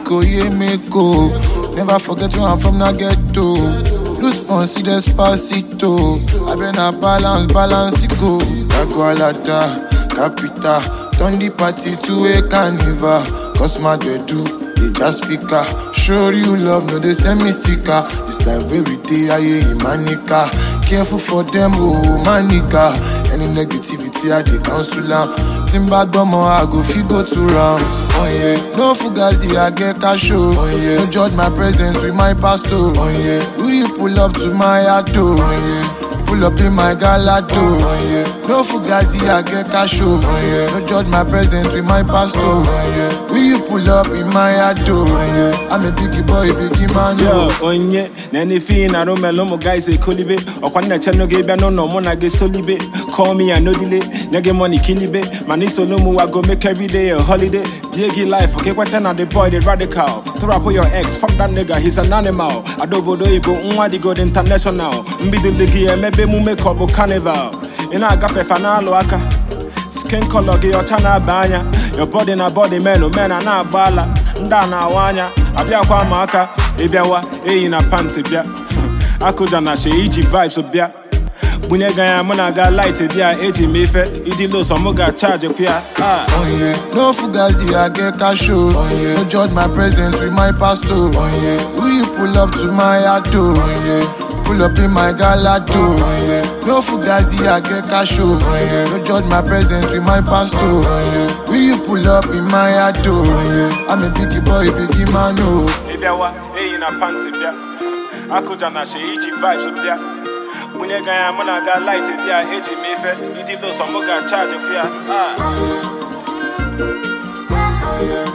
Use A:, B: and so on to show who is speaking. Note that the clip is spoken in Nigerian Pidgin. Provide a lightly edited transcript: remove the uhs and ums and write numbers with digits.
A: Mexico, yeah, Mexico. Never forget where I'm from, na ghetto. Lose fun, see Despacito. I been a balance, go. Dagualada, Capita. Turn the party to a carnival. Cause my do, they just speaker. Show you love, no they send me sticker. It's like every day I hear manica. Careful for them, oh manica. Any negativity I they cancel them. Timba Domo, I go go to rounds. Oh yeah, no fugazi, I get cash. Oh yeah, no judge my presence with my pastor. Oh yeah, will you pull up to my auto? Oh yeah. Pull up in my galado, oh, yeah. No fugazi, I get cash, oh, yeah. No judge my presence with my pastor, oh, yeah. Will you pull up in my ado, oh, yeah. I'm a biggie boy, biggie man,
B: yo, on ye, Nanny Finn, I don't know guys, a colibe, or Quana Chano gave no mona get solibe. Call me and no delay, nigga money kilibe. Maniso no more, I go make every day a holiday. Biggie life, okay, what then are the boy, the radical. Throw up your ex, fuck that nigga, he's an animal. Adobo doibo, unwadi go international. Middle the gear, maybe mume kobo carnival. In a gafe fanalo aka. Skin color, get your chana banya. Your body na body, man, oh man, na bala. Ndana wanya, abia kwa maka. Ebiawa, na panty bia. Akuja na she iji vibes of bia. Bunyega ya mona ga light bia eji mefe. Idi lo so mo ga charge pia.
A: Oh yeah, no fugazi, I get cash. Oh yeah, no judge my presence with my pastor. Oh yeah, will you pull up to my auto? Oh yeah, pull up in my galado. Oh yeah, no fugazi, I get cash. Oh yeah, no judge my presence with my pastor. Oh yeah, will you pull up in my auto? Oh yeah, I'm a biggie boy, biggie man. Oh.
B: Ebiawa, na panty bia. Akuja na she iji vibes of bia. Bunyega ya mona ga light bia eji mefe. Idi lo so mo ga charge pia.